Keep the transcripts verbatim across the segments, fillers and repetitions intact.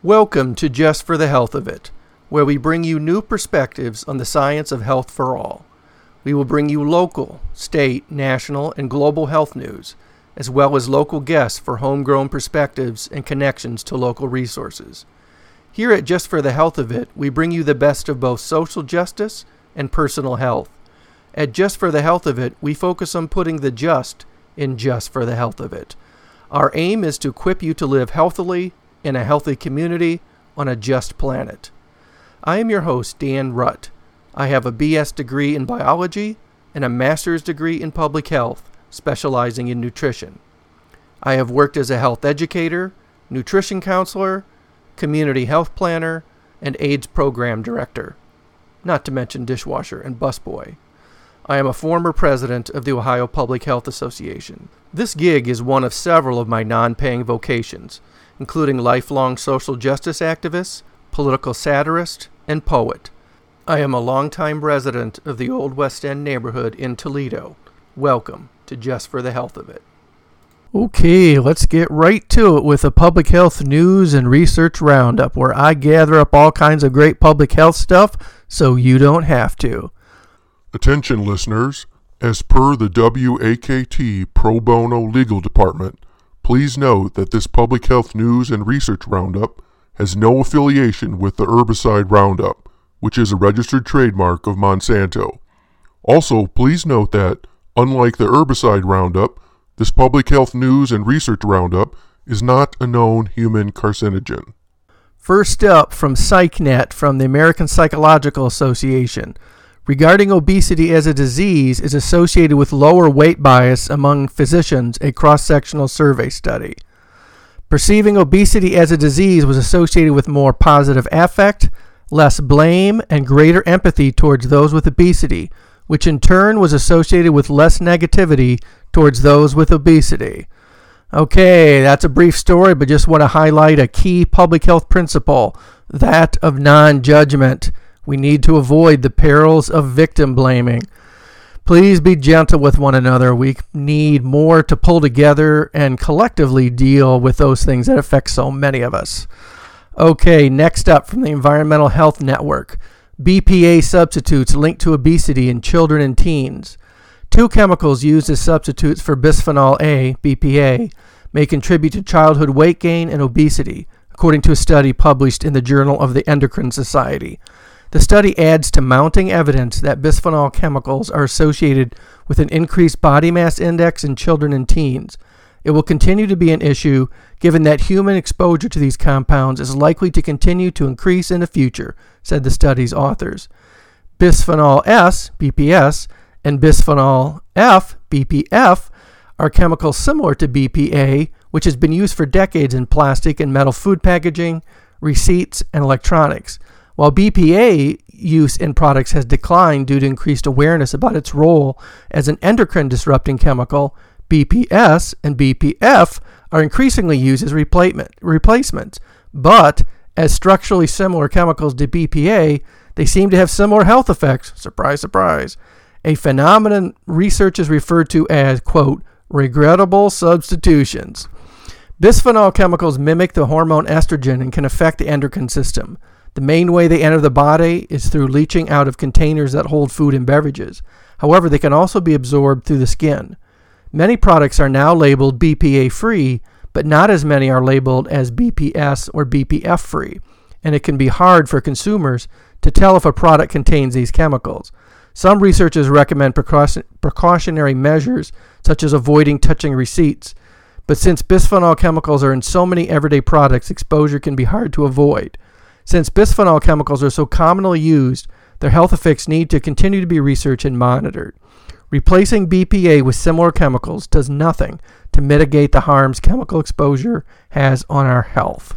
Welcome to Just for the Health of It, where we bring you new perspectives on the science of health for all. We will bring you local, state, national, and global health news, as well as local guests for homegrown perspectives and connections to local resources. Here at Just for the Health of It, we bring you the best of both social justice and personal health. At Just for the Health of It, we focus on putting the just in just for the health of it. Our aim is to equip you to live healthily in a healthy community on a just planet. I am your host, Dan Rutt. I have a B S degree in biology and a master's degree in public health, specializing in nutrition. I have worked as a health educator, nutrition counselor, community health planner, and AIDS program director, not to mention dishwasher and busboy. I am a former president of the Ohio Public Health Association. This gig is one of several of my non-paying vocations, including lifelong social justice activist, political satirist, and poet. I am a longtime resident of the Old West End neighborhood in Toledo. Welcome to Just for the Health of It. Okay, let's get right to it with a public health news and research roundup, where I gather up all kinds of great public health stuff so you don't have to. Attention listeners, as per the W A K T Pro Bono Legal Department, please note that this public health news and research roundup has no affiliation with the herbicide Roundup, which is a registered trademark of Monsanto. Also, please note that, unlike the herbicide Roundup, this public health news and research roundup is not a known human carcinogen. First up, from PsychNet from the American Psychological Association. Regarding obesity as a disease is associated with lower weight bias among physicians, a cross-sectional survey study. Perceiving obesity as a disease was associated with more positive affect, less blame, and greater empathy towards those with obesity, which in turn was associated with less negativity towards those with obesity. Okay, that's a brief story, but just want to highlight a key public health principle, that of non-judgment. We need to avoid the perils of victim blaming. Please be gentle with one another. We need more to pull together and collectively deal with those things that affect so many of us. Okay, next up from the Environmental Health Network. B P A substitutes linked to obesity in children and teens. Two chemicals used as substitutes for bisphenol A, B P A, may contribute to childhood weight gain and obesity, according to a study published in the Journal of the Endocrine Society. The study adds to mounting evidence that bisphenol chemicals are associated with an increased body mass index in children and teens. It will continue to be an issue given that human exposure to these compounds is likely to continue to increase in the future, said the study's authors. Bisphenol S, B P S, and bisphenol F, B P F, are chemicals similar to B P A, which has been used for decades in plastic and metal food packaging, receipts, and electronics. While B P A use in products has declined due to increased awareness about its role as an endocrine-disrupting chemical, B P S and B P F are increasingly used as replacement, replacements. But, as structurally similar chemicals to B P A, they seem to have similar health effects. Surprise, surprise. A phenomenon research is referred to as, quote, regrettable substitutions. Bisphenol chemicals mimic the hormone estrogen and can affect the endocrine system. The main way they enter the body is through leaching out of containers that hold food and beverages. However, they can also be absorbed through the skin. Many products are now labeled B P A-free, but not as many are labeled as B P S or B P F-free, and it can be hard for consumers to tell if a product contains these chemicals. Some researchers recommend precaution, precautionary measures, such as avoiding touching receipts, but since bisphenol chemicals are in so many everyday products, exposure can be hard to avoid. Since bisphenol chemicals are so commonly used, their health effects need to continue to be researched and monitored. Replacing B P A with similar chemicals does nothing to mitigate the harms chemical exposure has on our health.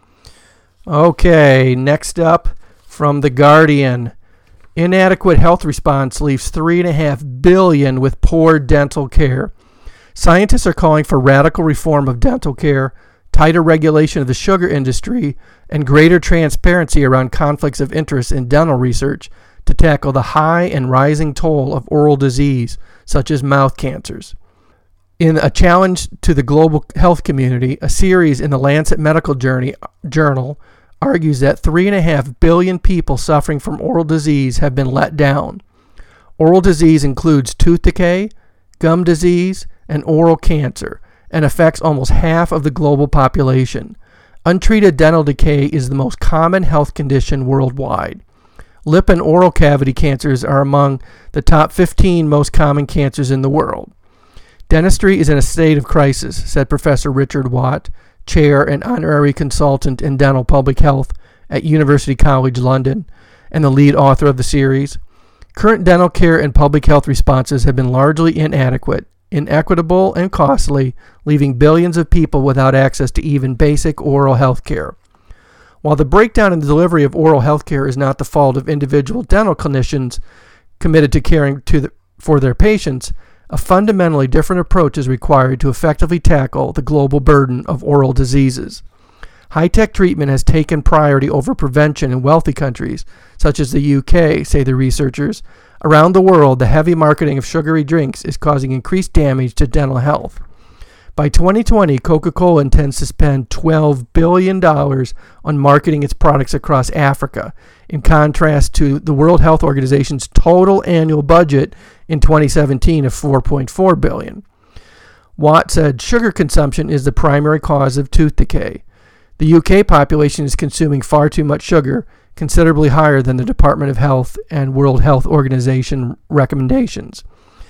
Okay, next up from The Guardian. Inadequate health response leaves three point five billion dollars with poor dental care. Scientists are calling for radical reform of dental care, tighter regulation of the sugar industry, and greater transparency around conflicts of interest in dental research to tackle the high and rising toll of oral disease, such as mouth cancers. In a challenge to the global health community, a series in the Lancet Medical Journey, Journal argues that three and a half billion people suffering from oral disease have been let down. Oral disease includes tooth decay, gum disease, and oral cancer, and affects almost half of the global population. Untreated dental decay is the most common health condition worldwide. Lip and oral cavity cancers are among the top fifteen most common cancers in the world. Dentistry is in a state of crisis, said Professor Richard Watt, chair and honorary consultant in dental public health at University College London, and the lead author of the series. Current dental care and public health responses have been largely inadequate, inequitable, and costly, leaving billions of people without access to even basic oral health care. While the breakdown in the delivery of oral health care is not the fault of individual dental clinicians committed to caring to the, for their patients, a fundamentally different approach is required to effectively tackle the global burden of oral diseases. High-tech treatment has taken priority over prevention in wealthy countries, such as the U K, say the researchers. Around the world, the heavy marketing of sugary drinks is causing increased damage to dental health. By twenty twenty, Coca-Cola intends to spend twelve billion dollars on marketing its products across Africa, in contrast to the World Health Organization's total annual budget in twenty seventeen of four point four billion dollars. Watt said sugar consumption is the primary cause of tooth decay. The U K population is consuming far too much sugar, considerably higher than the Department of Health and World Health Organization recommendations.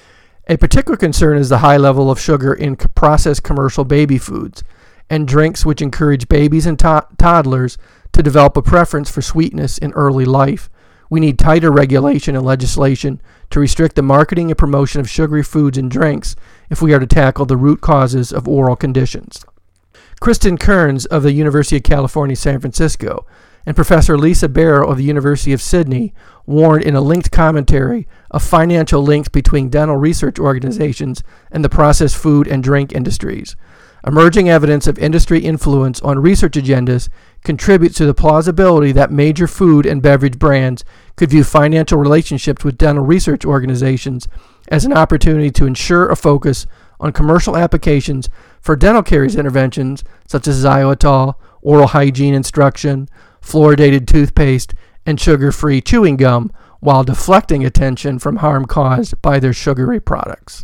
A particular concern is the high level of sugar in processed commercial baby foods and drinks which encourage babies and to- toddlers to develop a preference for sweetness in early life. We need tighter regulation and legislation to restrict the marketing and promotion of sugary foods and drinks if we are to tackle the root causes of oral conditions. Kristen Kearns of the University of California, San Francisco, and Professor Lisa Barrow of the University of Sydney warned in a linked commentary of financial links between dental research organizations and the processed food and drink industries. Emerging evidence of industry influence on research agendas contributes to the plausibility that major food and beverage brands could view financial relationships with dental research organizations as an opportunity to ensure a focus on commercial applications for dental caries interventions such as xylitol, oral hygiene instruction, fluoridated toothpaste, and sugar-free chewing gum, while deflecting attention from harm caused by their sugary products.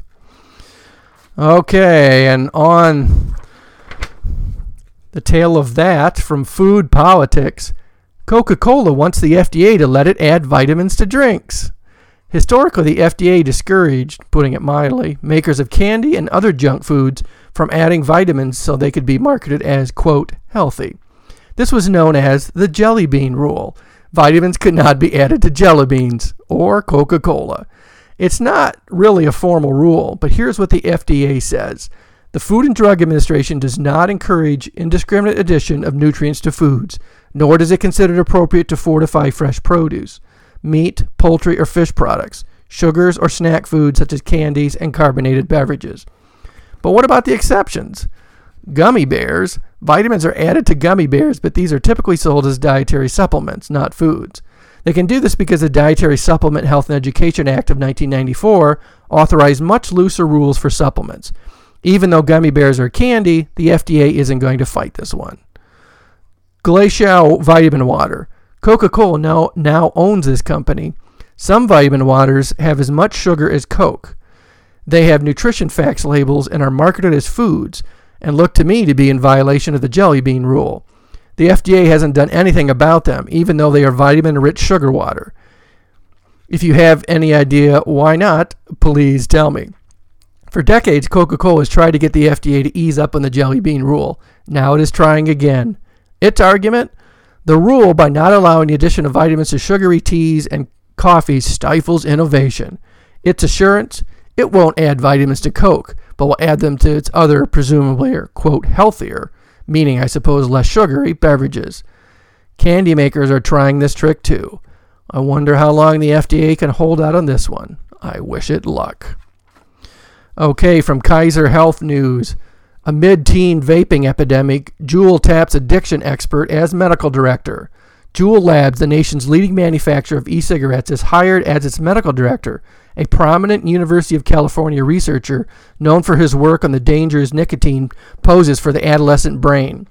Okay, and on the tail of that, from food politics, Coca-Cola wants the F D A to let it add vitamins to drinks. Historically, the F D A discouraged, putting it mildly, makers of candy and other junk foods from adding vitamins so they could be marketed as, quote, healthy. This was known as the jelly bean rule. Vitamins could not be added to jelly beans or Coca-Cola. It's not really a formal rule, but here's what the F D A says. The Food and Drug Administration does not encourage indiscriminate addition of nutrients to foods, nor does it consider it appropriate to fortify fresh produce, meat, poultry, or fish products, sugars or snack foods such as candies and carbonated beverages. But what about the exceptions? Gummy bears. Vitamins are added to gummy bears, but these are typically sold as dietary supplements, not foods. They can do this because the Dietary Supplement Health and Education Act of nineteen ninety-four authorized much looser rules for supplements. Even though gummy bears are candy, the F D A isn't going to fight this one. Glacial Vitamin Water. Coca-Cola now, now owns this company. Some vitamin waters have as much sugar as Coke. They have nutrition facts labels and are marketed as foods, and look to me to be in violation of the jelly bean rule. The F D A hasn't done anything about them, even though they are vitamin-rich sugar water. If you have any idea why not, please tell me. For decades, Coca-Cola has tried to get the F D A to ease up on the jelly bean rule. Now it is trying again. Its argument? The rule, by not allowing the addition of vitamins to sugary teas and coffees, stifles innovation. Its assurance? It won't add vitamins to Coke, but will add them to its other, presumably, or, quote, healthier, meaning, I suppose, less sugary, beverages. Candy makers are trying this trick, too. I wonder how long the F D A can hold out on this one. I wish it luck. Okay, from Kaiser Health News. A mid-teen vaping epidemic, Juul taps addiction expert as medical director. Juul Labs, the nation's leading manufacturer of e-cigarettes, is hired as its medical director, a prominent University of California researcher known for his work on the dangers nicotine poses for the adolescent brain.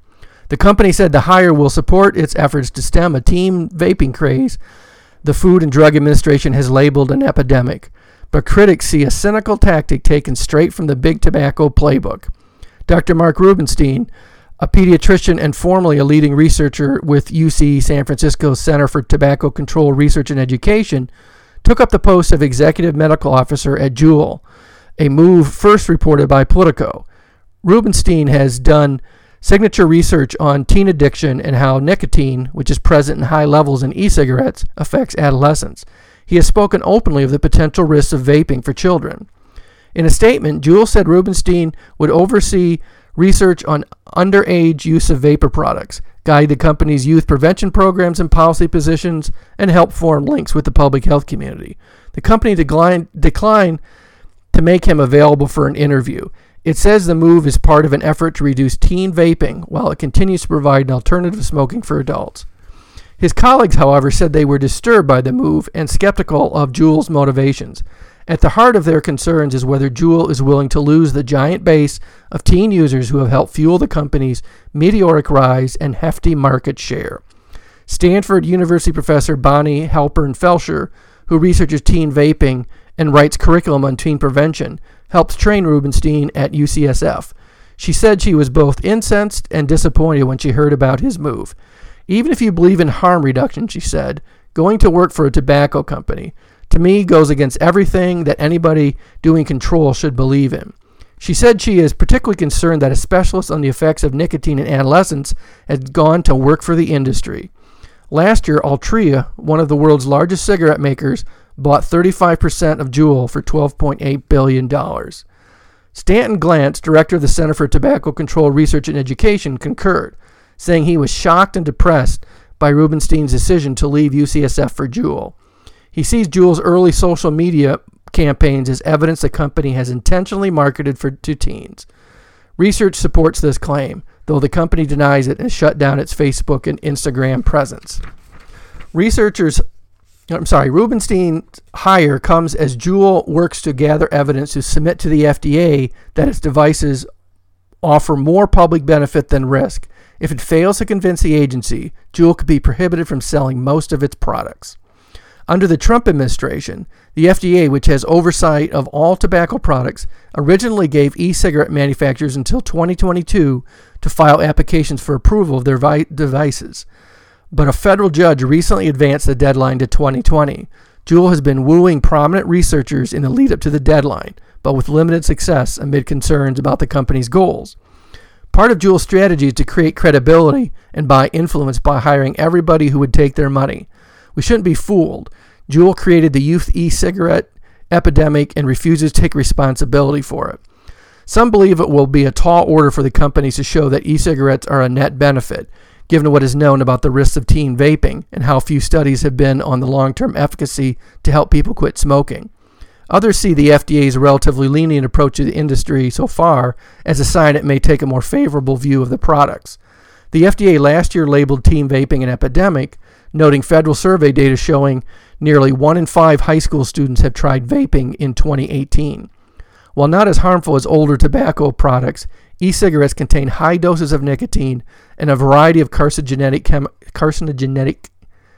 The company said the hire will support its efforts to stem a teen vaping craze the Food and Drug Administration has labeled an epidemic, but critics see a cynical tactic taken straight from the big tobacco playbook. Doctor Mark Rubenstein, a pediatrician and formerly a leading researcher with U C San Francisco's Center for Tobacco Control Research and Education, took up the post of executive medical officer at Juul, a move first reported by Politico. Rubenstein has done signature research on teen addiction and how nicotine, which is present in high levels in e-cigarettes, affects adolescents. He has spoken openly of the potential risks of vaping for children. In a statement, Juul said Rubenstein would oversee research on underage use of vapor products, guide the company's youth prevention programs and policy positions, and help form links with the public health community. The company declined, declined to make him available for an interview. It says the move is part of an effort to reduce teen vaping while it continues to provide an alternative to smoking for adults. His colleagues, however, said they were disturbed by the move and skeptical of Juul's motivations. At the heart of their concerns is whether Juul is willing to lose the giant base of teen users who have helped fuel the company's meteoric rise and hefty market share. Stanford University professor Bonnie Halpern-Felsher, who researches teen vaping and writes curriculum on teen prevention, helps train Rubenstein at U C S F. She said she was both incensed and disappointed when she heard about his move. Even if you believe in harm reduction, she said, going to work for a tobacco company, to me, goes against everything that anybody doing control should believe in. She said she is particularly concerned that a specialist on the effects of nicotine in adolescents has gone to work for the industry. Last year, Altria, one of the world's largest cigarette makers, bought thirty-five percent of Juul for twelve point eight billion dollars. Stanton Glantz, director of the Center for Tobacco Control Research and Education, concurred, saying he was shocked and depressed by Rubenstein's decision to leave U C S F for Juul. He sees Juul's early social media campaigns as evidence the company has intentionally marketed for, to teens. Research supports this claim, though the company denies it and shut down its Facebook and Instagram presence. Researchers, I'm sorry, Rubenstein's hire comes as Juul works to gather evidence to submit to the F D A that its devices offer more public benefit than risk. If it fails to convince the agency, Juul could be prohibited from selling most of its products. Under the Trump administration, the F D A, which has oversight of all tobacco products, originally gave e-cigarette manufacturers until twenty twenty-two to file applications for approval of their vi- devices. But a federal judge recently advanced the deadline to twenty twenty. Juul has been wooing prominent researchers in the lead-up to the deadline, but with limited success amid concerns about the company's goals. Part of Juul's strategy is to create credibility and buy influence by hiring everybody who would take their money. We shouldn't be fooled. Juul created the youth e-cigarette epidemic and refuses to take responsibility for it. Some believe it will be a tall order for the companies to show that e-cigarettes are a net benefit, given what is known about the risks of teen vaping and how few studies have been on the long-term efficacy to help people quit smoking. Others see the F D A's relatively lenient approach to the industry so far as a sign it may take a more favorable view of the products. The F D A last year labeled teen vaping an epidemic, noting federal survey data showing nearly one in five high school students have tried vaping in twenty eighteen. While not as harmful as older tobacco products, e-cigarettes contain high doses of nicotine and a variety of carcinogenic, chem- carcinogenic,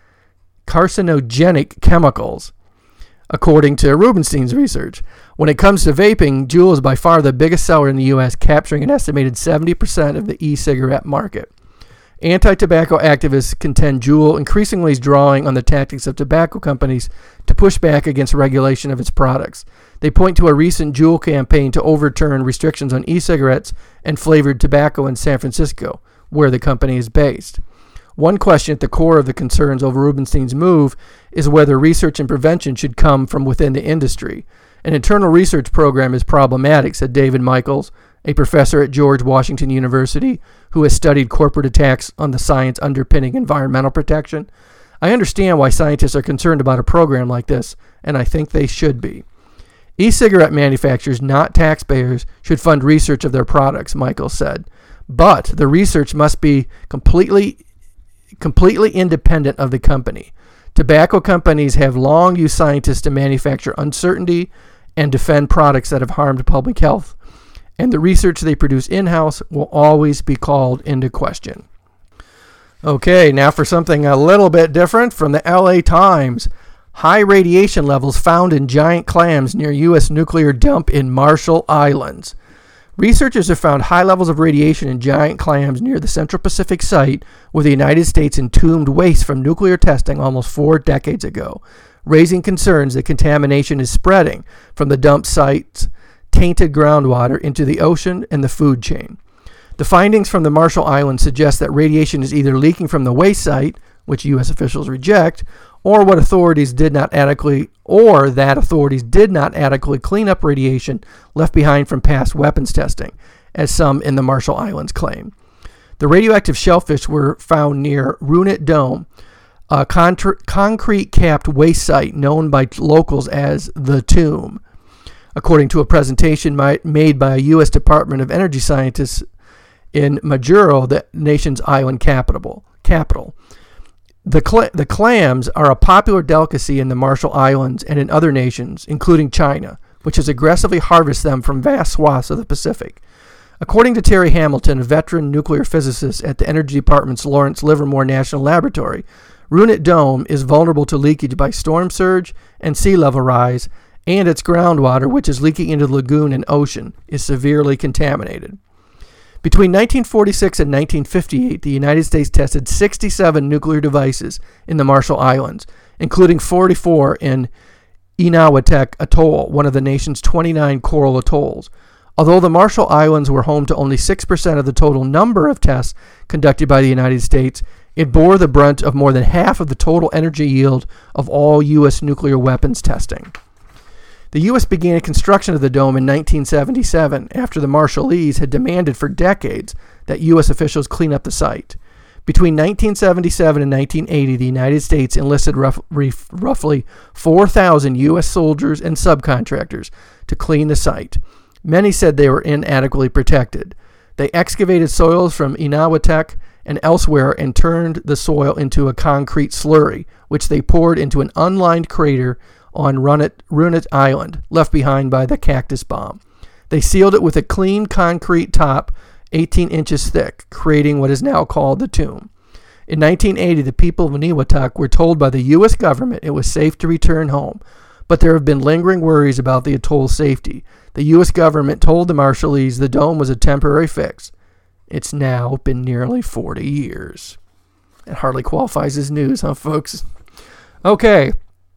carcinogenic chemicals, according to Rubenstein's research. When it comes to vaping, Juul is by far the biggest seller in the U S, capturing an estimated seventy percent of the e-cigarette market. Anti-tobacco activists contend Juul increasingly is drawing on the tactics of tobacco companies to push back against regulation of its products. They point to a recent Juul campaign to overturn restrictions on e-cigarettes and flavored tobacco in San Francisco, where the company is based. One question at the core of the concerns over Rubenstein's move is whether research and prevention should come from within the industry. An internal research program is problematic, said David Michaels, a professor at George Washington University who has studied corporate attacks on the science underpinning environmental protection. I understand why scientists are concerned about a program like this, and I think they should be. E-cigarette manufacturers, not taxpayers, should fund research of their products, Michaels said. But the research must be completely, completely independent of the company. Tobacco companies have long used scientists to manufacture uncertainty and defend products that have harmed public health, and the research they produce in-house will always be called into question. Okay, now for something a little bit different from the L A Times. High radiation levels found in giant clams near U S nuclear dump in Marshall Islands. Researchers have found high levels of radiation in giant clams near the Central Pacific site where the United States entombed waste from nuclear testing almost four decades ago, raising concerns that contamination is spreading from the dump site's tainted groundwater into the ocean and the food chain. The findings from the Marshall Islands suggest that radiation is either leaking from the waste site, which U S officials reject, or what authorities did not adequately, or that authorities did not adequately clean up radiation left behind from past weapons testing, as some in the Marshall Islands claim. The radioactive shellfish were found near Runit Dome, a contr- concrete-capped waste site known by locals as the Tomb, according to a presentation my, made by a U S Department of Energy scientists in Majuro, the nation's island capital. capital. The, cl- the clams are a popular delicacy in the Marshall Islands and in other nations, including China, which has aggressively harvested them from vast swaths of the Pacific. According to Terry Hamilton, a veteran nuclear physicist at the Energy Department's Lawrence Livermore National Laboratory, Runit Dome is vulnerable to leakage by storm surge and sea level rise, and its groundwater, which is leaking into the lagoon and ocean, is severely contaminated. Between nineteen forty-six and nineteen fifty-eight, the United States tested sixty-seven nuclear devices in the Marshall Islands, including forty-four in Inawatech Atoll, one of the nation's twenty-nine coral atolls. Although the Marshall Islands were home to only six percent of the total number of tests conducted by the United States, it bore the brunt of more than half of the total energy yield of all U S nuclear weapons testing. The U S began construction of the dome in nineteen seventy-seven after the Marshallese had demanded for decades that U S officials clean up the site. Between nineteen seventy-seven and nineteen eighty, the United States enlisted rough, roughly four thousand U S soldiers and subcontractors to clean the site. Many said they were inadequately protected. They excavated soils from Inawatech and elsewhere and turned the soil into a concrete slurry, which they poured into an unlined crater on Runit, Runit Island, left behind by the cactus bomb. They sealed it with a clean concrete top eighteen inches thick, creating what is now called the Tomb. In nineteen eighty, the people of Inawatech were told by the U S government it was safe to return home, but there have been lingering worries about the atoll's safety. The U S government told the Marshallese the dome was a temporary fix. It's now been nearly forty years. It hardly qualifies as news, huh, folks? Okay.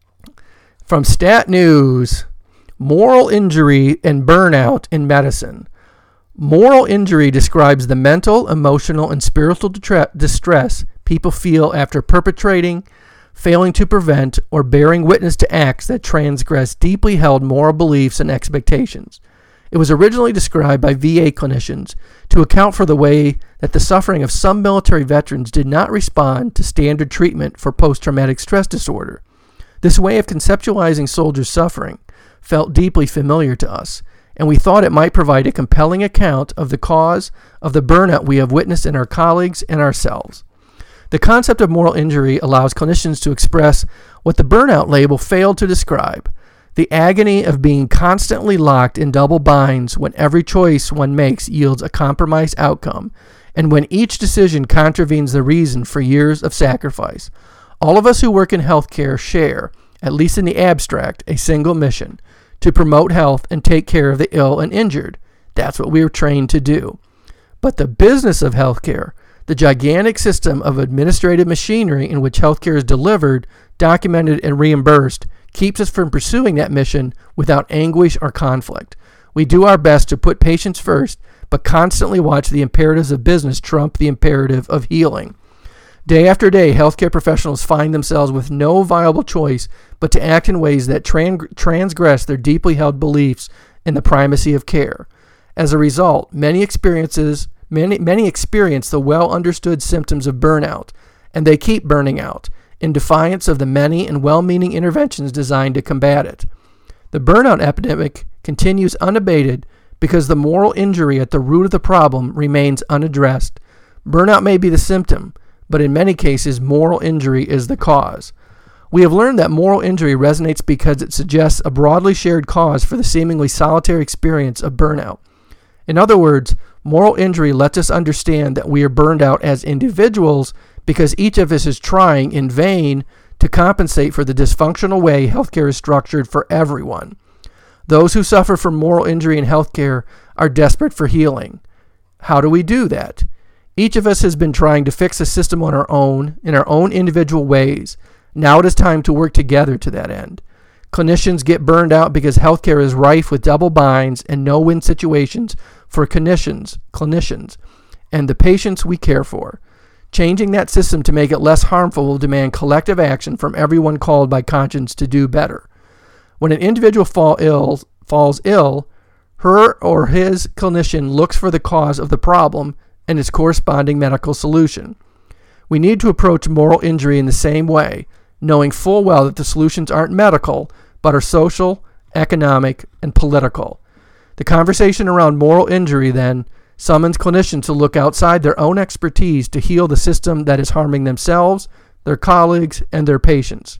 From Stat News, moral injury and burnout in medicine. Moral injury describes the mental, emotional, and spiritual distress people feel after perpetrating, failing to prevent, or bearing witness to acts that transgress deeply held moral beliefs and expectations. It was originally described by V A clinicians to account for the way that the suffering of some military veterans did not respond to standard treatment for post-traumatic stress disorder. This way of conceptualizing soldiers' suffering felt deeply familiar to us, and we thought it might provide a compelling account of the cause of the burnout we have witnessed in our colleagues and ourselves. The concept of moral injury allows clinicians to express what the burnout label failed to describe: the agony of being constantly locked in double binds when every choice one makes yields a compromised outcome, and when each decision contravenes the reason for years of sacrifice. All of us who work in healthcare share, at least in the abstract, a single mission: to promote health and take care of the ill and injured. That's what we are trained to do. But the business of healthcare, the gigantic system of administrative machinery in which healthcare is delivered, documented, and reimbursed, keeps us from pursuing that mission without anguish or conflict. We do our best to put patients first, but constantly watch the imperatives of business trump the imperative of healing. Day after day, healthcare professionals find themselves with no viable choice but to act in ways that tran- transgress their deeply held beliefs in the primacy of care. As a result, many experiences, many, many experience the well-understood symptoms of burnout, and they keep burning out, in defiance of the many and well-meaning interventions designed to combat it. The burnout epidemic continues unabated because the moral injury at the root of the problem remains unaddressed. Burnout may be the symptom, but in many cases, moral injury is the cause. We have learned that moral injury resonates because it suggests a broadly shared cause for the seemingly solitary experience of burnout. In other words, moral injury lets us understand that we are burned out as individuals because each of us is trying in vain to compensate for the dysfunctional way healthcare is structured for everyone. Those who suffer from moral injury in healthcare are desperate for healing. How do we do that? Each of us has been trying to fix the system on our own, in our own individual ways. Now it is time to work together to that end. Clinicians get burned out because healthcare is rife with double binds and no-win situations for clinicians, clinicians, and the patients we care for. Changing that system to make it less harmful will demand collective action from everyone called by conscience to do better. When an individual fall ill, falls ill, her or his clinician looks for the cause of the problem and its corresponding medical solution. We need to approach moral injury in the same way, knowing full well that the solutions aren't medical, but are social, economic, and political. The conversation around moral injury, then, summons clinicians to look outside their own expertise to heal the system that is harming themselves, their colleagues, and their patients.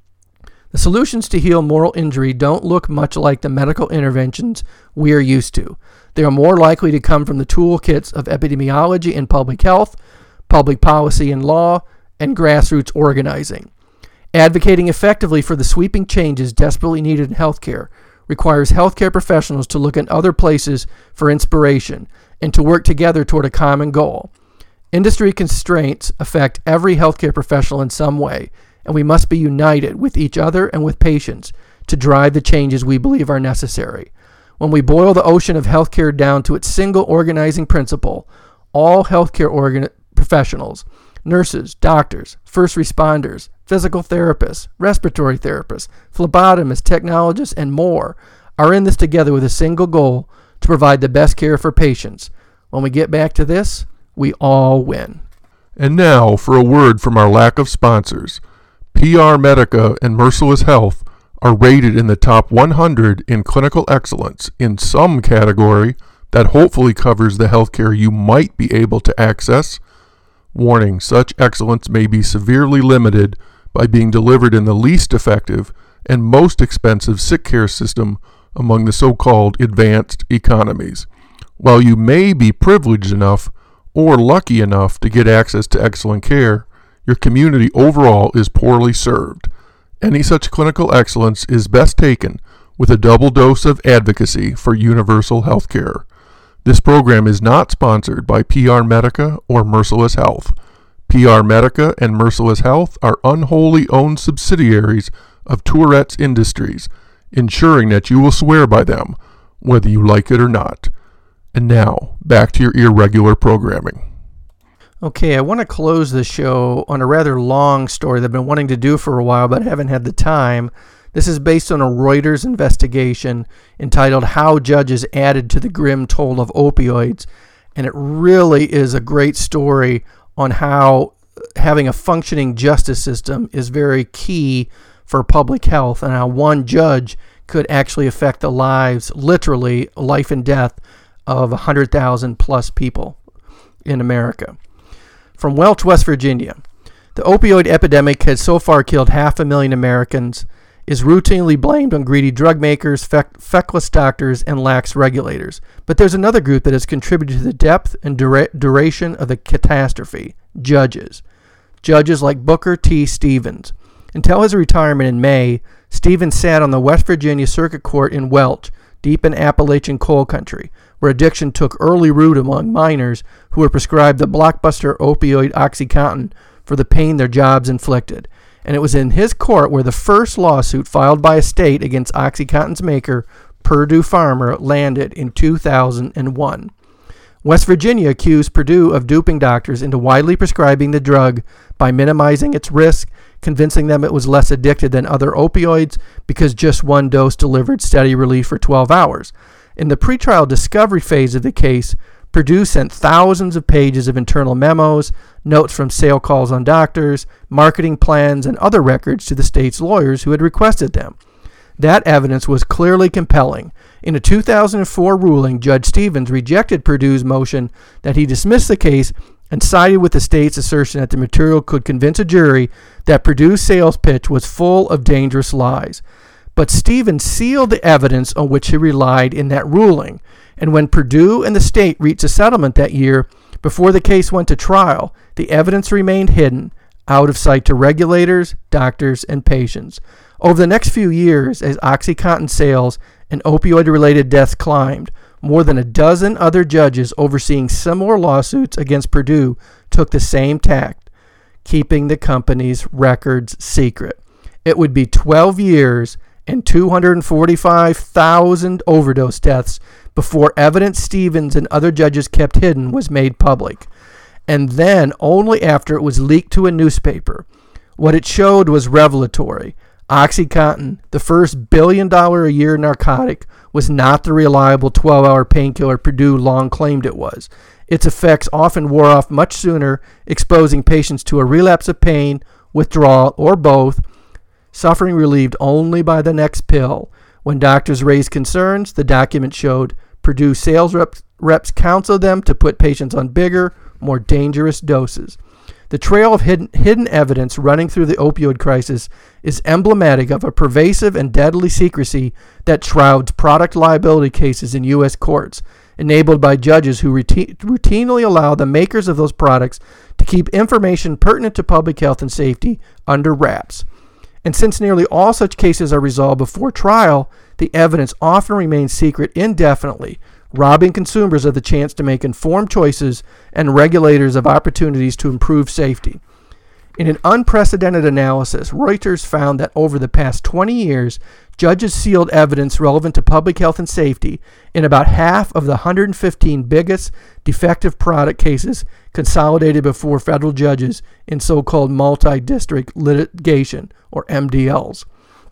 The solutions to heal moral injury don't look much like the medical interventions we are used to. They are more likely to come from the toolkits of epidemiology and public health, public policy and law, and grassroots organizing. Advocating effectively for the sweeping changes desperately needed in healthcare requires healthcare professionals to look in other places for inspiration and to work together toward a common goal. Industry constraints affect every healthcare professional in some way, and we must be united with each other and with patients to drive the changes we believe are necessary. When we boil the ocean of healthcare down to its single organizing principle, all healthcare organ- professionals, nurses, doctors, first responders, physical therapists, respiratory therapists, phlebotomists, technologists, and more are in this together with a single goal to provide the best care for patients. When we get back to this, we all win. And now for a word from our lack of sponsors. P R Medica and Merciless Health are rated in the top one hundred in clinical excellence in some category that hopefully covers the healthcare you might be able to access. Warning, such excellence may be severely limited by being delivered in the least effective and most expensive sick care system among the so-called advanced economies. While you may be privileged enough or lucky enough to get access to excellent care, your community overall is poorly served. Any such clinical excellence is best taken with a double dose of advocacy for universal health care. This program is not sponsored by P R Medica or Merciless Health. P R Medica and Merciless Health are unwholly owned subsidiaries of Tourette's Industries, ensuring that you will swear by them, whether you like it or not. And now, back to your irregular programming. Okay, I want to close the show on a rather long story that I've been wanting to do for a while, but haven't had the time. This is based on a Reuters investigation entitled How Judges Added to the Grim Toll of Opioids, and it really is a great story on how having a functioning justice system is very key for public health, and how one judge could actually affect the lives, literally life and death, of one hundred thousand plus people in America. From Welch, West Virginia, the opioid epidemic has so far killed half a million Americans, is routinely blamed on greedy drug makers, feck- feckless doctors, and lax regulators. But there's another group that has contributed to the depth and dura- duration of the catastrophe: judges. Judges like Booker T. Stevens. Until his retirement in May, Stevens sat on the West Virginia Circuit Court in Welch, deep in Appalachian coal country, where addiction took early root among miners who were prescribed the blockbuster opioid OxyContin for the pain their jobs inflicted. And it was in his court where the first lawsuit filed by a state against OxyContin's maker, Purdue Pharma, landed in two thousand one. West Virginia accused Purdue of duping doctors into widely prescribing the drug by minimizing its risk, convincing them it was less addictive than other opioids because just one dose delivered steady relief for twelve hours. In the pretrial discovery phase of the case, Purdue sent thousands of pages of internal memos, notes from sale calls on doctors, marketing plans, and other records to the state's lawyers who had requested them. That evidence was clearly compelling. In a two thousand four ruling, Judge Stevens rejected Purdue's motion that he dismiss the case and sided with the state's assertion that the material could convince a jury that Purdue's sales pitch was full of dangerous lies. But Stevens sealed the evidence on which he relied in that ruling, and when Purdue and the state reached a settlement that year, Before the case went to trial, the evidence remained hidden, out of sight to regulators, doctors, and patients. Over the next few years, as OxyContin sales and opioid-related deaths climbed, more than a dozen other judges overseeing similar lawsuits against Purdue took the same tact, keeping the company's records secret. It would be twelve years and two hundred forty-five thousand overdose deaths before evidence Stevens and other judges kept hidden was made public, and then only after it was leaked to a newspaper. What it showed was revelatory. OxyContin, the first billion-dollar-a-year narcotic, was not the reliable twelve-hour painkiller Purdue long claimed it was. Its effects often wore off much sooner, exposing patients to a relapse of pain, withdrawal, or both, suffering relieved only by the next pill. When doctors raised concerns, the document showed Purdue sales reps, reps counseled them to put patients on bigger, more dangerous doses. The trail of hidden, hidden evidence running through the opioid crisis is emblematic of a pervasive and deadly secrecy that shrouds product liability cases in U S courts, enabled by judges who routine, routinely allow the makers of those products to keep information pertinent to public health and safety under wraps. And since nearly all such cases are resolved before trial, the evidence often remains secret indefinitely, robbing consumers of the chance to make informed choices and regulators of opportunities to improve safety. In an unprecedented analysis, Reuters found that over the past twenty years, judges sealed evidence relevant to public health and safety in about half of the one hundred fifteen biggest defective product cases consolidated before federal judges in so-called multi-district litigation, or M D Ls.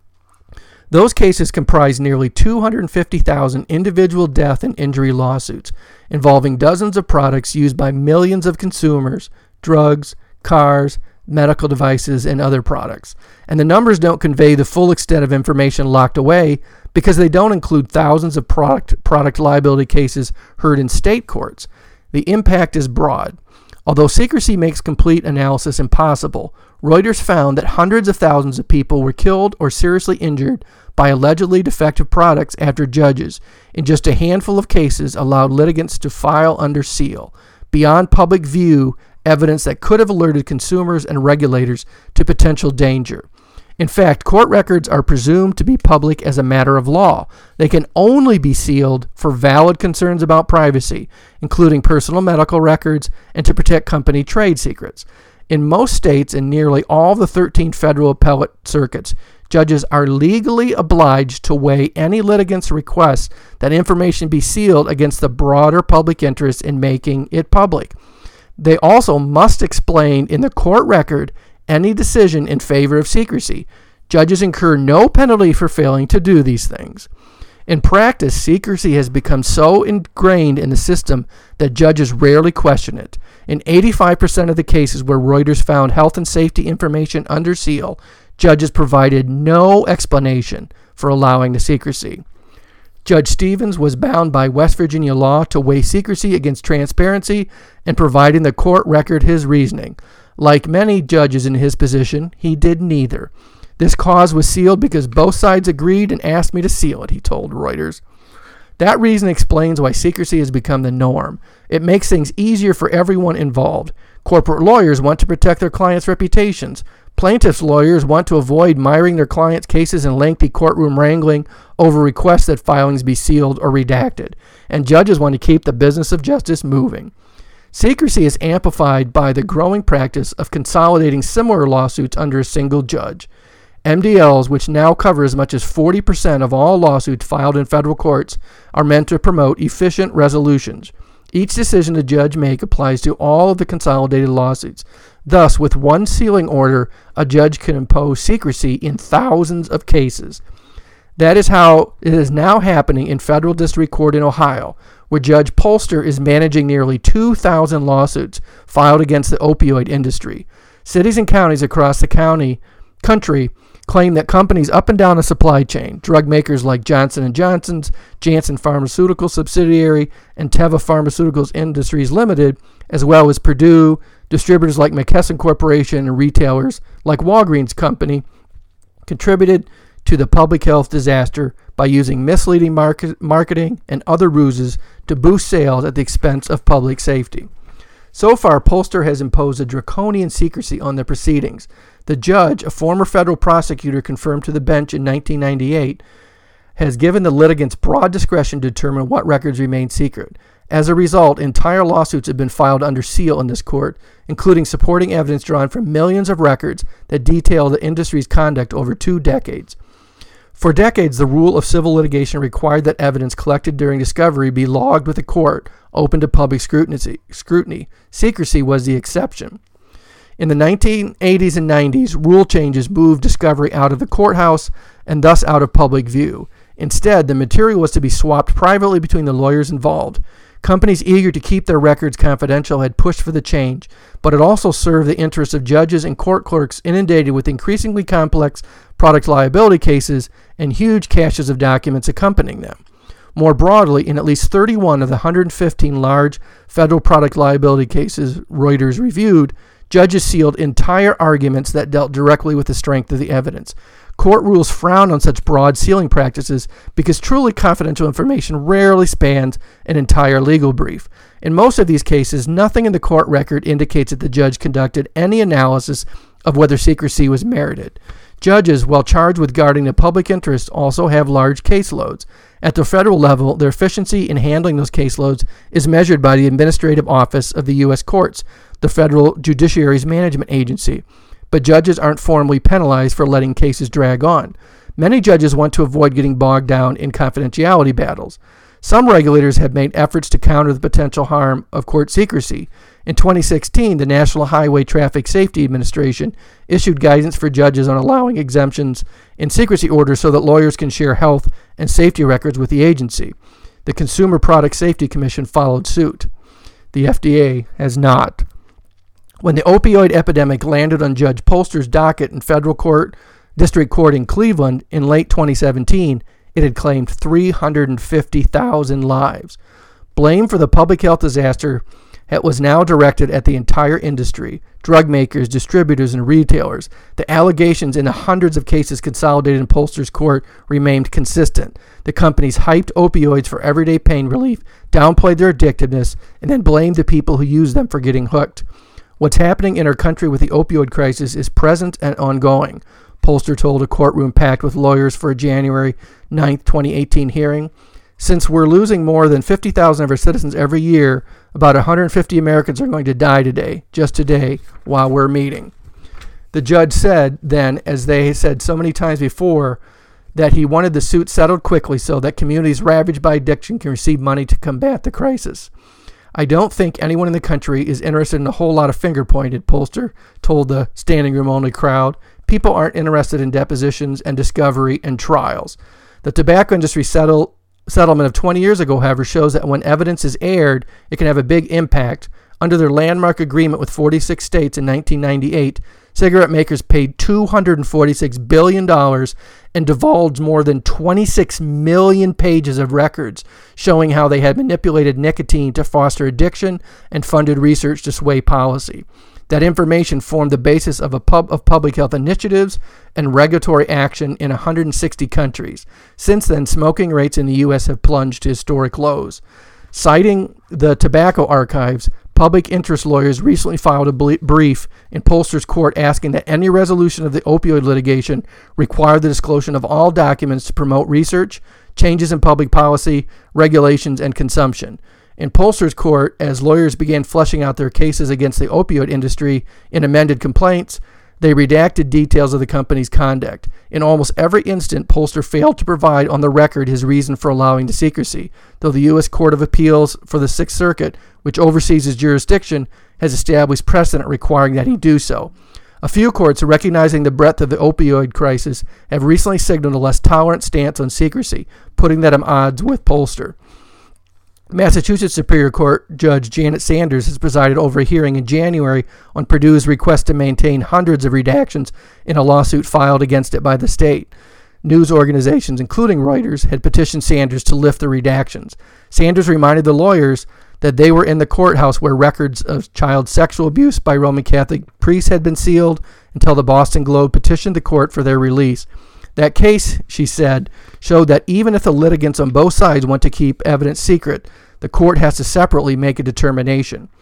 Those cases comprise nearly two hundred fifty thousand individual death and injury lawsuits involving dozens of products used by millions of consumers, drugs, cars, medical devices, and other products. And the numbers don't convey the full extent of information locked away because they don't include thousands of product, product liability cases heard in state courts. The impact is broad. Although secrecy makes complete analysis impossible, Reuters found that hundreds of thousands of people were killed or seriously injured by allegedly defective products after judges, in just a handful of cases, allowed litigants to file under seal, beyond public view, evidence that could have alerted consumers and regulators to potential danger. In fact, court records are presumed to be public as a matter of law. They can only be sealed for valid concerns about privacy, including personal medical records, and to protect company trade secrets. In most states and nearly all the thirteen federal appellate circuits, judges are legally obliged to weigh any litigant's request that information be sealed against the broader public interest in making it public. They also must explain in the court record any decision in favor of secrecy. Judges incur no penalty for failing to do these things. In practice, secrecy has become so ingrained in the system that judges rarely question it. In eighty-five percent of the cases where Reuters found health and safety information under seal, judges provided no explanation for allowing the secrecy. Judge Stevens was bound by West Virginia law to weigh secrecy against transparency and providing the court record his reasoning. Like many judges in his position, he did neither. This cause was sealed because both sides agreed and asked me to seal it, he told Reuters. That reason explains why secrecy has become the norm. It makes things easier for everyone involved. Corporate lawyers want to protect their clients' reputations. Plaintiffs' lawyers want to avoid miring their clients' cases in lengthy courtroom wrangling over requests that filings be sealed or redacted. And judges want to keep the business of justice moving. Secrecy is amplified by the growing practice of consolidating similar lawsuits under a single judge. M D Ls, which now cover as much as forty percent of all lawsuits filed in federal courts, are meant to promote efficient resolutions. Each decision the judge makes applies to all of the consolidated lawsuits. Thus, with one sealing order, a judge can impose secrecy in thousands of cases. That is how it is now happening in federal district court in Ohio, where Judge Polster is managing nearly two thousand lawsuits filed against the opioid industry. Cities and counties across the county, country claim that companies up and down the supply chain, drug makers like Johnson and Johnson's, Janssen Pharmaceutical subsidiary, and Teva Pharmaceuticals Industries Limited, as well as Purdue, distributors like McKesson Corporation, and retailers like Walgreens Company, contributed to the public health disaster by using misleading market, marketing and other ruses to boost sales at the expense of public safety. So far, Polster has imposed a draconian secrecy on the proceedings. The judge, a former federal prosecutor confirmed to the bench in nineteen ninety-eight, has given the litigants broad discretion to determine what records remain secret. As a result, entire lawsuits have been filed under seal in this court, including supporting evidence drawn from millions of records that detail the industry's conduct over two decades. For decades, the rule of civil litigation required that evidence collected during discovery be logged with the court, open to public scrutiny. Secrecy was the exception. In the nineteen eighties and nineties, rule changes moved discovery out of the courthouse and thus out of public view. Instead, the material was to be swapped privately between the lawyers involved. Companies eager to keep their records confidential had pushed for the change, but it also served the interests of judges and court clerks inundated with increasingly complex product liability cases and huge caches of documents accompanying them. More broadly, in at least thirty-one of the one hundred fifteen large federal product liability cases Reuters reviewed, judges sealed entire arguments that dealt directly with the strength of the evidence. Court rules frown on such broad sealing practices because truly confidential information rarely spans an entire legal brief. In most of these cases, nothing in the court record indicates that the judge conducted any analysis of whether secrecy was merited. Judges, while charged with guarding the public interest, also have large caseloads. At the federal level, their efficiency in handling those caseloads is measured by the Administrative Office of the U S Courts, the federal judiciary's management agency. But judges aren't formally penalized for letting cases drag on. Many judges want to avoid getting bogged down in confidentiality battles. Some regulators have made efforts to counter the potential harm of court secrecy. In twenty sixteen, the National Highway Traffic Safety Administration issued guidance for judges on allowing exemptions in secrecy orders so that lawyers can share health and safety records with the agency. The Consumer Product Safety Commission followed suit. The F D A has not. When the opioid epidemic landed on Judge Polster's docket in federal court, district court in Cleveland in late twenty seventeen, it had claimed three hundred fifty thousand lives. Blame for the public health disaster was now directed at the entire industry, drug makers, distributors, and retailers. The allegations in the hundreds of cases consolidated in Polster's court remained consistent. The companies hyped opioids for everyday pain relief, downplayed their addictiveness, and then blamed the people who used them for getting hooked. What's happening in our country with the opioid crisis is present and ongoing, Polster told a courtroom packed with lawyers for a January ninth, twenty eighteen hearing. Since we're losing more than fifty thousand of our citizens every year, about one hundred fifty Americans are going to die today, just today, while we're meeting. The judge said then, as they said so many times before, that he wanted the suit settled quickly so that communities ravaged by addiction can receive money to combat the crisis. I don't think anyone in the country is interested in a whole lot of finger-pointed, Polster told the standing room only crowd. People aren't interested in depositions and discovery and trials. The tobacco industry settle, settlement of twenty years ago, however, shows that when evidence is aired, it can have a big impact. Under their landmark agreement with forty-six states in nineteen ninety-eight, cigarette makers paid two hundred forty-six billion dollars and divulged more than twenty-six million pages of records showing how they had manipulated nicotine to foster addiction and funded research to sway policy. That information formed the basis of a pub of public health initiatives and regulatory action in one hundred sixty countries. Since then, smoking rates in the U S have plunged to historic lows. Citing the tobacco archives, public interest lawyers recently filed a brief in Polster's court asking that any resolution of the opioid litigation require the disclosure of all documents to promote research, changes in public policy, regulations, and consumption. In Polster's court, as lawyers began fleshing out their cases against the opioid industry in amended complaints, they redacted details of the company's conduct. In almost every instant, Polster failed to provide on the record his reason for allowing the secrecy, though the U S Court of Appeals for the Sixth Circuit, which oversees his jurisdiction, has established precedent requiring that he do so. A few courts, recognizing the breadth of the opioid crisis, have recently signaled a less tolerant stance on secrecy, putting that at odds with Polster. Massachusetts Superior Court Judge Janet Sanders has presided over a hearing in January on Purdue's request to maintain hundreds of redactions in a lawsuit filed against it by the state. News organizations, including Reuters, had petitioned Sanders to lift the redactions. Sanders reminded the lawyers that they were in the courthouse where records of child sexual abuse by Roman Catholic priests had been sealed until the Boston Globe petitioned the court for their release. That case, she said, showed that even if the litigants on both sides want to keep evidence secret, the court has to separately make a determination.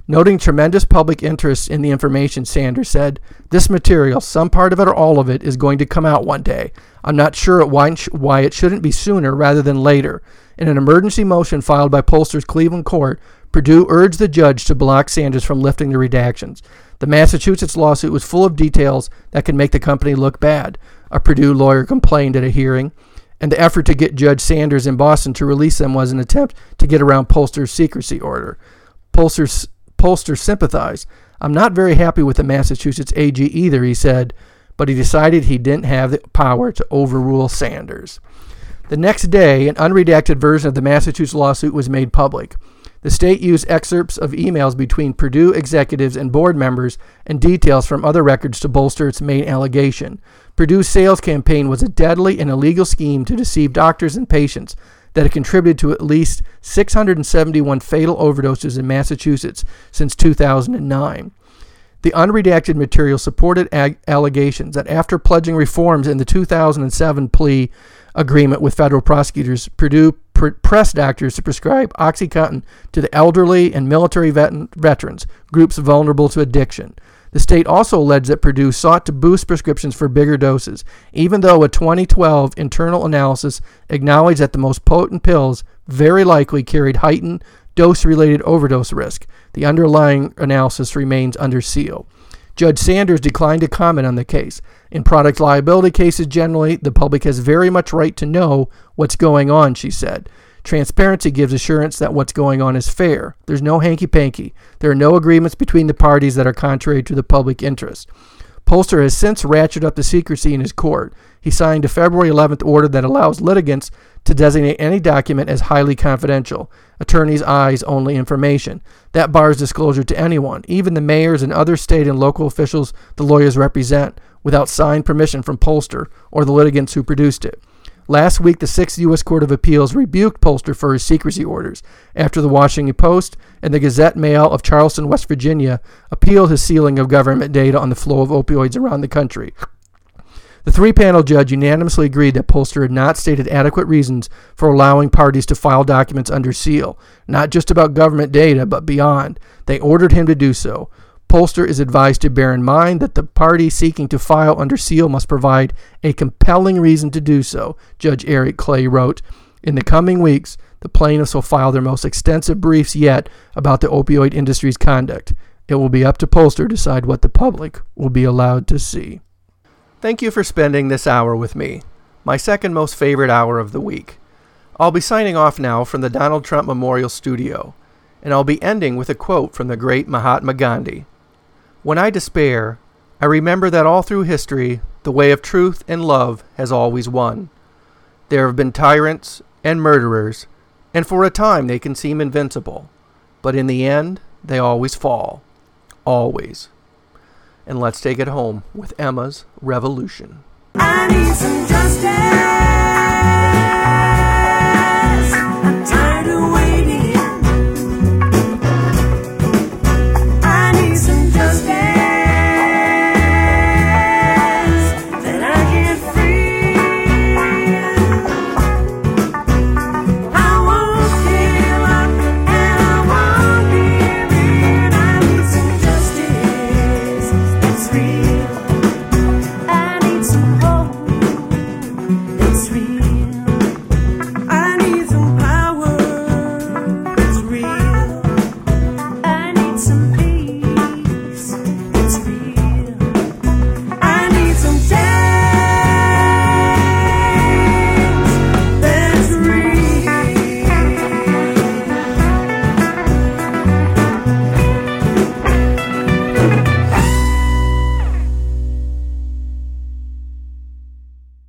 Noting tremendous public interest in the information, Sanders said, "This material, some part of it or all of it, is going to come out one day. I'm not sure why, why it shouldn't be sooner rather than later." In an emergency motion filed by Polster's Cleveland court, Purdue urged the judge to block Sanders from lifting the redactions. The Massachusetts lawsuit was full of details that could make the company look bad, a Purdue lawyer complained at a hearing, and the effort to get Judge Sanders in Boston to release them was an attempt to get around Polster's secrecy order. Polster's Polster sympathized. "I'm not very happy with the Massachusetts A G either," he said, but he decided he didn't have the power to overrule Sanders. The next day, an unredacted version of the Massachusetts lawsuit was made public. The state used excerpts of emails between Purdue executives and board members and details from other records to bolster its main allegation. Purdue's sales campaign was a deadly and illegal scheme to deceive doctors and patients that had contributed to at least six hundred seventy-one fatal overdoses in Massachusetts since two thousand nine. The unredacted material supported ag- allegations that after pledging reforms in the two thousand seven plea agreement with federal prosecutors, Purdue pr- pressed doctors to prescribe OxyContin to the elderly and military vet- veterans, groups vulnerable to addiction. The state also alleged that Purdue sought to boost prescriptions for bigger doses, even though a twenty twelve internal analysis acknowledged that the most potent pills very likely carried heightened dose-related overdose risk. The underlying analysis remains under seal. Judge Sanders declined to comment on the case. In product liability cases generally, the public has very much right to know what's going on, she said. Transparency gives assurance that what's going on is fair. There's no hanky-panky. There are no agreements between the parties that are contrary to the public interest. Polster has since ratcheted up the secrecy in his court. He signed a February eleventh order that allows litigants to designate any document as highly confidential, attorneys' eyes-only information. That bars disclosure to anyone, even the mayors and other state and local officials the lawyers represent, without signed permission from Polster or the litigants who produced it. Last week, the Sixth U S Court of Appeals rebuked Polster for his secrecy orders after the Washington Post and the Gazette-Mail of Charleston, West Virginia, appealed his sealing of government data on the flow of opioids around the country. The three-panel judge unanimously agreed that Polster had not stated adequate reasons for allowing parties to file documents under seal, not just about government data, but beyond. They ordered him to do so. Polster is advised to bear in mind that the party seeking to file under seal must provide a compelling reason to do so, Judge Eric Clay wrote. In the coming weeks, the plaintiffs will file their most extensive briefs yet about the opioid industry's conduct. It will be up to Polster to decide what the public will be allowed to see. Thank you for spending this hour with me, my second most favorite hour of the week. I'll be signing off now from the Donald Trump Memorial Studio, and I'll be ending with a quote from the great Mahatma Gandhi. "When I despair, I remember that all through history, the way of truth and love has always won. There have been tyrants and murderers, and for a time they can seem invincible, but in the end, they always fall. Always." And let's take it home with Emma's Revolution. I need some justice.